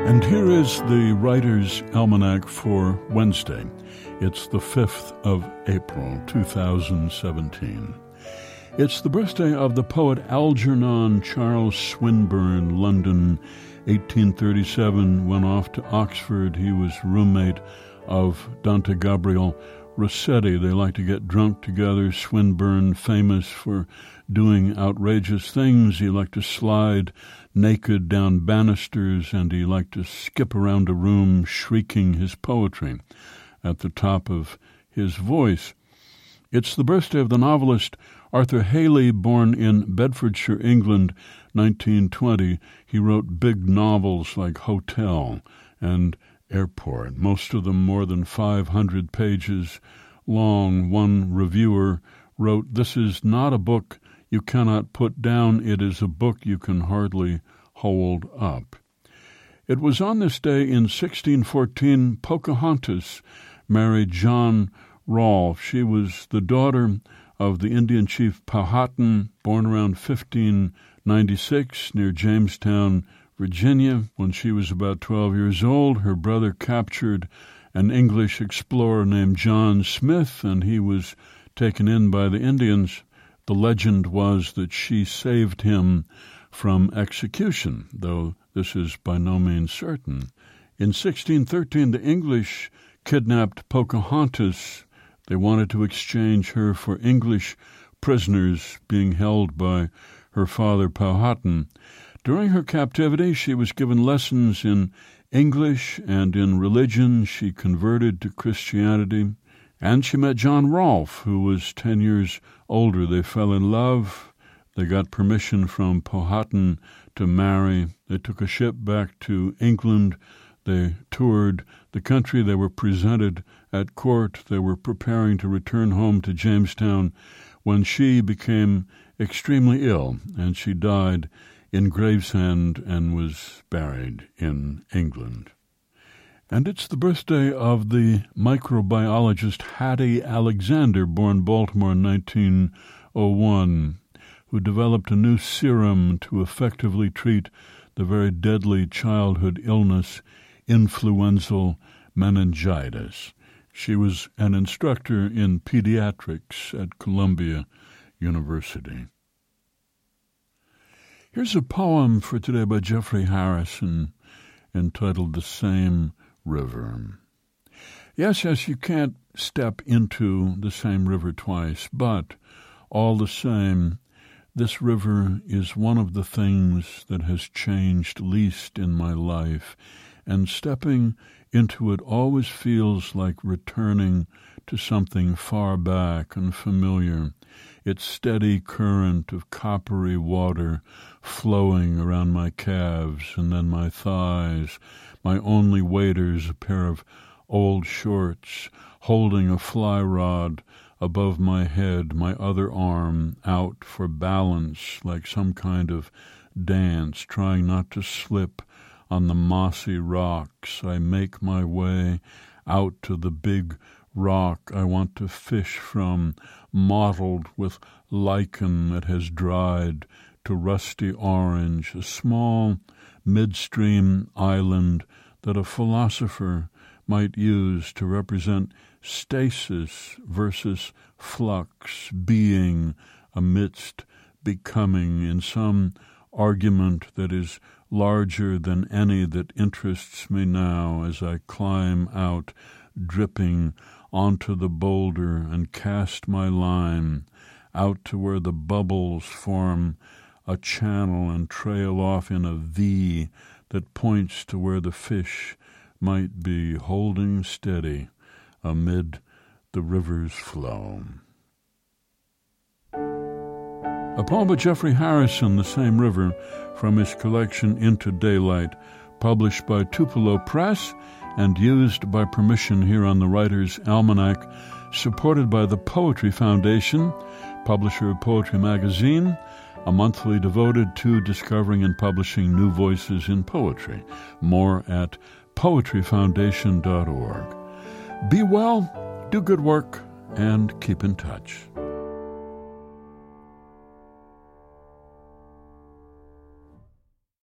And here is the Writer's Almanac for Wednesday. It's the 5th of April, 2017. It's the birthday of the poet Algernon Charles Swinburne, London, 1837. Went off to Oxford. He was roommate of Dante Gabriel Rossetti. They like to get drunk together. Swinburne, famous for doing outrageous things. He liked to slide naked down banisters, and he liked to skip around a room shrieking his poetry at the top of his voice. It's the birthday of the novelist Arthur Hailey, born in Bedfordshire, England, 1920. He wrote big novels like Hotel and Airport, most of them more than 500 pages long. One reviewer wrote, "This is not a book you cannot put down. It is a book you can hardly hold up." It was on this day in 1614 Pocahontas married John Rolfe. She was the daughter of the Indian chief Powhatan, born around 1596 near Jamestown, Virginia. When she was about 12 years old, her brother captured an English explorer named John Smith, and he was taken in by the Indians. The legend was that she saved him from execution, though this is by no means certain. In 1613, the English kidnapped Pocahontas. They wanted to exchange her for English prisoners being held by her father Powhatan. During her captivity, she was given lessons in English and in religion. She converted to Christianity. And she met John Rolfe, who was 10 years older. They fell in love. They got permission from Powhatan to marry. They took a ship back to England. They toured the country. They were presented at court. They were preparing to return home to Jamestown when she became extremely ill, and she died in Gravesend and was buried in England. And it's the birthday of the microbiologist Hattie Alexander, born Baltimore in 1901, who developed a new serum to effectively treat the very deadly childhood illness, influenzae meningitis. She was an instructor in pediatrics at Columbia University. Here's a poem for today by Jeffrey Harrison entitled The Same River. Yes, you can't step into the same river twice, but all the same, this river is one of the things that has changed least in my life, and stepping into it always feels like returning to something far back and familiar. Its steady current of coppery water flowing around my calves and then my thighs, my only waders a pair of old shorts, holding a fly rod above my head, my other arm out for balance like some kind of dance, trying not to slip on the mossy rocks. I make my way out to the big rock I want to fish from, mottled with lichen that has dried to rusty orange, a small midstream island that a philosopher might use to represent stasis versus flux, being amidst becoming, in some argument that is larger than any that interests me now as I climb out, dripping onto the boulder and cast my line out to where the bubbles form a channel and trail off in a V that points to where the fish might be holding steady amid the river's flow. A poem by Jeffrey Harrison, The Same River, from his collection Into Daylight, published by Tupelo Press and used by permission here on the Writer's Almanac, supported by the Poetry Foundation, publisher of Poetry Magazine, a monthly devoted to discovering and publishing new voices in poetry. More at poetryfoundation.org. Be well, do good work, and keep in touch.